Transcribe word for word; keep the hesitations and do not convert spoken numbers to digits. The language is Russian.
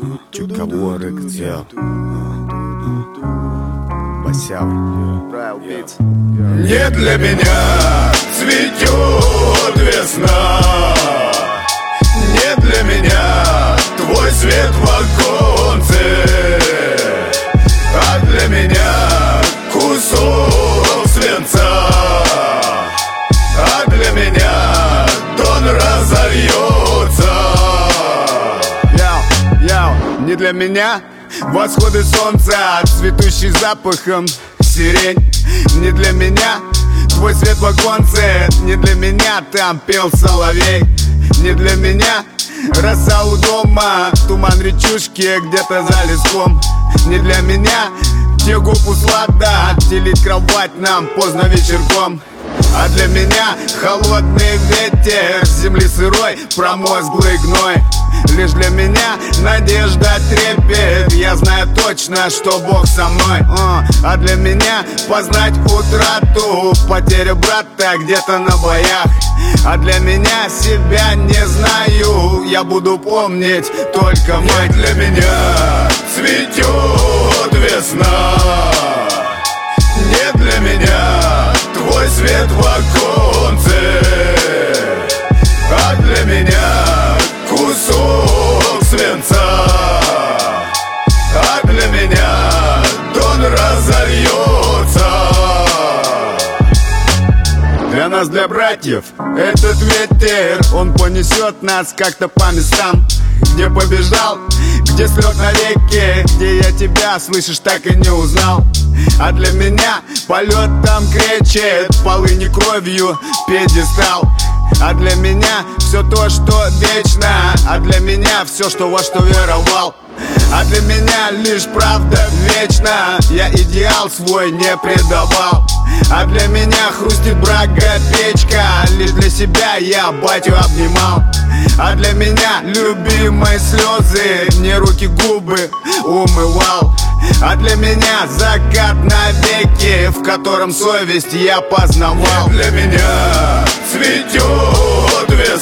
Чуковой рэкцел Басявый. Не для меня цветет весна, не для меня твой свет в оконце, а для меня кусок свинца, а для меня дон разольется. Яу, яу, не для меня восходы солнца, цветущий запахом сирень. Не для меня твой свет в оконце, не для меня там пел соловей. Не для меня роса у дома, туман речушки где-то за леском. Не для меня где губ услада, делить кровать нам поздно вечерком. А для меня холодный ветер земли сырой, промозглый гной. Лишь для меня надежда трепет, я знаю точно, что Бог со мной. А для меня познать утрату, потеря брата где-то на боях. А для меня себя не знаю, я буду помнить только мать. Не для меня цветет весна, не для меня твой свет в оконце, а для меня кусок свинца, а для меня дон разольется. Для нас, для братьев, этот ветер, он понесет нас как-то по местам, где побеждал, где слег навеки, где я тебя, слышишь, так и не узнал. А для меня полет там кречет, полыни кровью пьедестал. А для меня все то, что вечно, а для меня все, что во что веровал. А для меня лишь правда вечна, я идеал свой не предавал. А для меня хрустит брага печка, лишь для себя я батю обнимал. А для меня любимые слезы, не руки, губы умывал. А для меня закат навеки, в котором совесть я познавал. Не для меня цветет весна,